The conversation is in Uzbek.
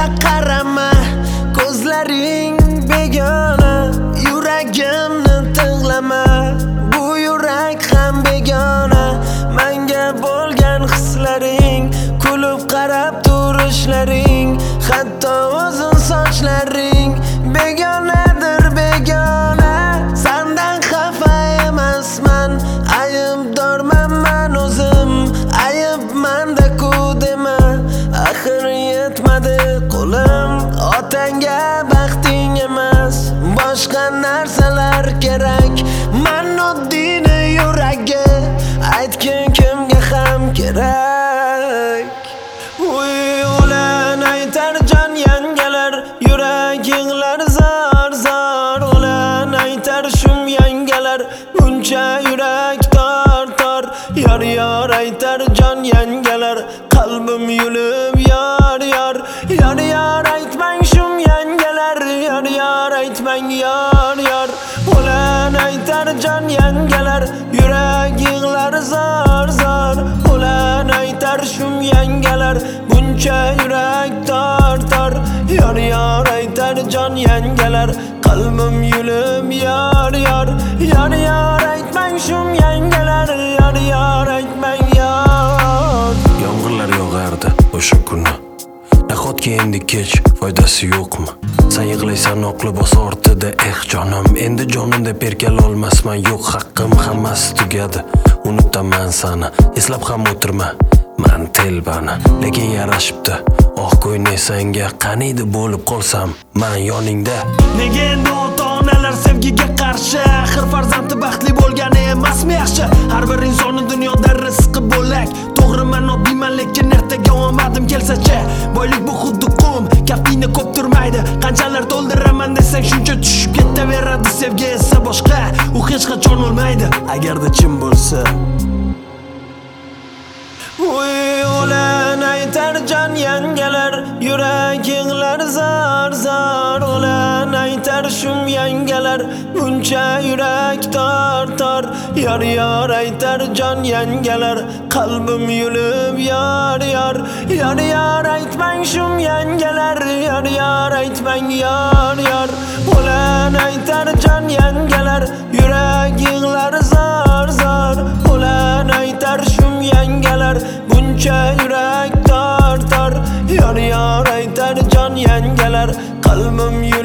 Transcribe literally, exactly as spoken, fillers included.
qarama, ko'zlaring begona, yuragimni tig'lama. Bu yurak ham begona, menga bo'lgan hislaring, kulib qarab turishlaring, hatto uzun sochlaring begonadir begona. Sendan xafa emasman, aybdorman men o'zim, ayb menda-ku dema. Axir yetmadi qo'lim, otangga baxting emas, boshqa narsalar kerak. Men oddiyni yuragi, aytgin kimga ham kerak. Uy o'lan aytar jon yangalar, yuraginglar zor zor. O'lan aytar shum yangalar, buncha yurak tor tor. Yor yor aytar jon yangalar, qalbim yulib yor yor. Yor yor aytmang shum yangalar, yor yor aytmang yor yor. O'lan aytar jon yangalar, yuraginglar zor zor. O'lan aytar shum yangalar, buncha yurak tor tor. Yor yor aytar jon yangalar, qalbim yulib yor yor. Yor yor aytmang shum yangalar, yor yor aytmang yor. Yomg'irlar yog'ardi o'sha kuni, nahotki endi kech foydasi yo'qmi? Sen yig'laysan oqli bos ortida, eh jonim, endi jonimda perkal olmasman, yo'q haqqim, hammasi tugadi. Unutaman sani, eslab ham o'tirma men telbani, lekin yarashibdi. Oh ko'ynay senga qaniydi bo'lib qolsam men yoningda. Nega endi ota-onalar sevgiga qarshi? Axir farzandi baxtli bo'lgani emasmi yaxshi? Har bir insonni dunyoda rizqi bo'lak. To'g'ri men oddiyman, lekin ertaga omadim kelsa-chi, boylik bu xuddi qum, kaftingda ko'p turmaydi. Qanchalar to'ldiraman desang shuncha tushib ketaveradi. Sevgi esa boshqa, u hech qachon o'lmaydi agarda chin bo'lsa. Uy o'lan aytar jon yangalar, yuraginglar zor zor. O'lan aytar shum yangalar, buncha yurak tor tor. Yor yor aytar jon yangalar, qalbim yulib yor yor. Yor yor aytmang shum yangalar, yor yor aytmang yor yor. O'lan aytar jon yangalar, yuraginglar zor zor. O'lan aytar shum yangalar, buncha yurak tor tor. Yor yor aytar jon yangalar, qalbim yulib